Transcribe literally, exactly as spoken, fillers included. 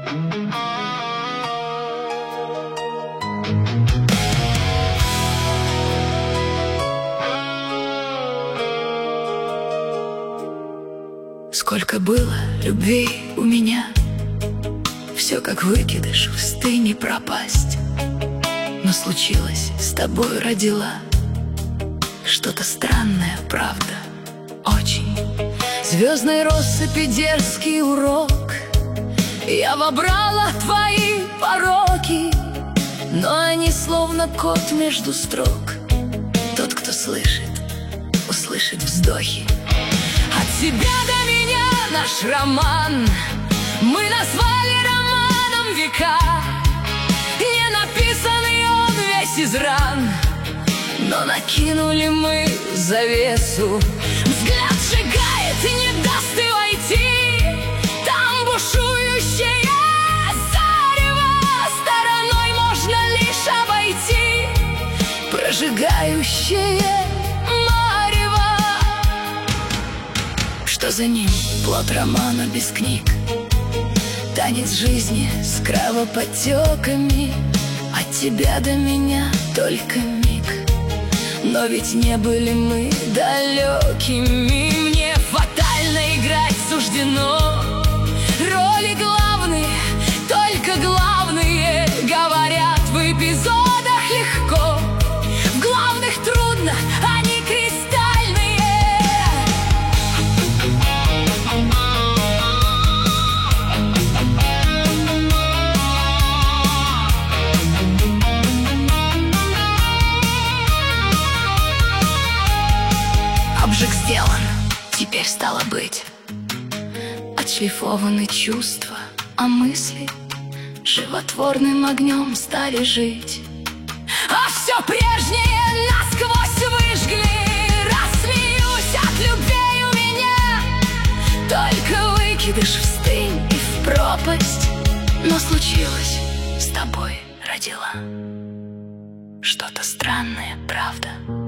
Сколько было любви у меня, все как выкидыш в пустыне пропасть. Но случилось, с тобой родила что-то странное, правда, очень. Звездной россыпи дерзкий урок, я вобрала твои пороки, но они словно кот между строк. Тот, кто слышит, услышит вздохи. От тебя до меня наш роман мы назвали романом века. Не написанный он весь из ран, но накинули мы завесу. Взгляд сжигает и не даст и войти. Там бушующее зарево стороной можно лишь обойти. Прожигающее марево, что за ним плод романа без книг. Танец жизни с кровоподтеками. От тебя до меня только миг, но ведь не были мы далекими. Мне фатально играть суждено роли главные, только главные говорят в эпизодах легко. В главных трудно, они кристальные. Обжиг сделан, теперь стало быть. Отшлифованы чувства, а мысли животворным огнем стали жить. А все прежнее насквозь выжгли. Рассмеюсь от любви у меня, только выкидыш в стынь и в пропасть. Но случилось, с тобой родила что-то странное, правда.